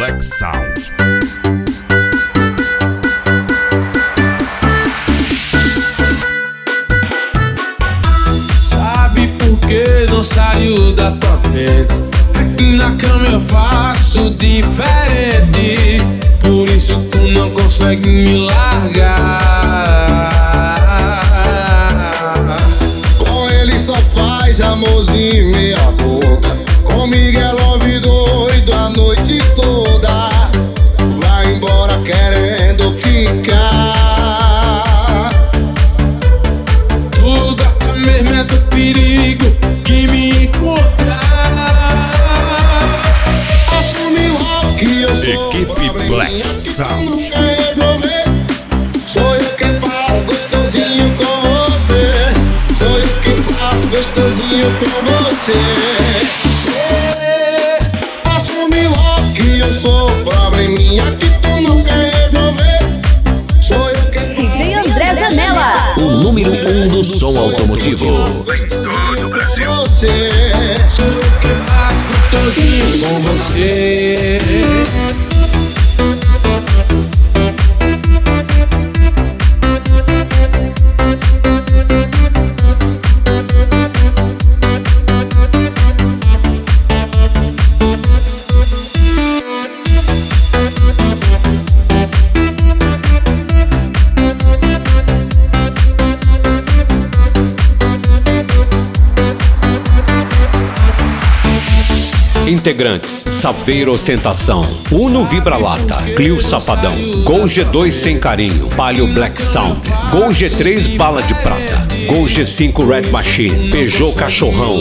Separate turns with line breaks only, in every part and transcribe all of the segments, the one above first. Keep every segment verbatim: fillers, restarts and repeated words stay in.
Black Sound.
Sabe por que não saiu da tua mente? É que na cama eu faço diferente. Por isso tu não consegue me largar.
Com ele só faz amorzinho meia boca. Comigo é love doido a noite toda. Vai embora querendo ficar.
Tudo até mesmo é do perigo que me encontrar.
Assume logo que eu sou
Equipe Black Sound.
não quer resolver. Sou eu quem falo gostosinho com você. Sou eu quem faço gostosinho com você. Assume logo que eu sou probleminha que tu não quer resolver. Sou eu quem
D J André Zanella,
o número um do som automotivo.
todo Brasil. Você.
Sou eu que faço gostosinho com você.
Integrantes: Saveiro Ostentação, Uno Vibra-Lata, Clio Sapadão, Gol G dois Sem Carinho, Palio Black Sound, Gol G três Bala de Prata, Gol G cinco Red Machine, Peugeot Cachorrão.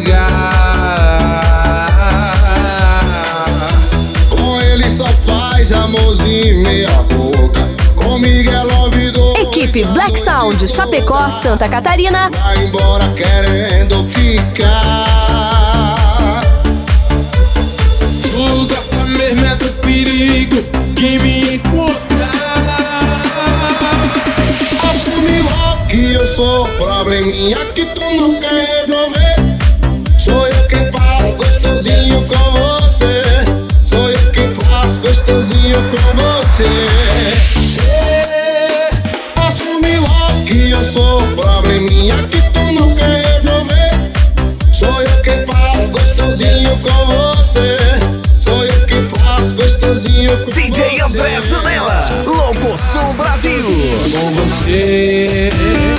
Com ele só faz amorzinho meia boca. Comigo é love doido.
equipe Black Sound, Chapecó, Santa Catarina.
Vai embora querendo ficar.
Tudo até mesmo é do perigo que me encontrar.
Assume logo que eu sou probleminha que tu não quer resolver. Sou eu quem falo gostosinho com você. Sou eu quem faço gostosinho com você. Assume logo que eu sou probleminha que tu não quer resolver. Sou eu quem falo gostosinho com você. Sou eu quem faço gostosinho com
D J André
você.
Zanella, Locoção Brasil.
Com você.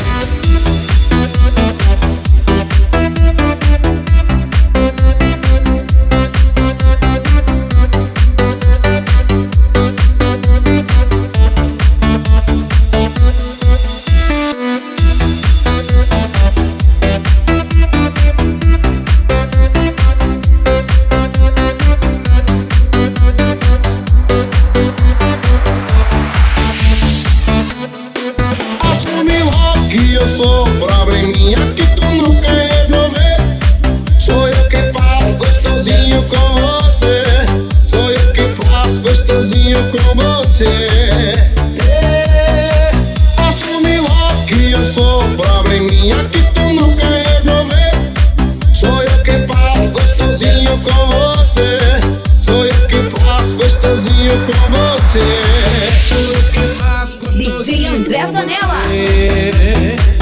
Assume logo que eu sou probleminha que tu não quer resolver. Sou eu quem falo gostosinho com você. Sou eu quem faço gostosinho com você. Assume logo que eu sou probleminha que tu não quer resolver. Sou eu quem falo gostosinho com você. Sou eu quem faço gostosinho com você.
Sou eu que faço
D J André Zanella.
você.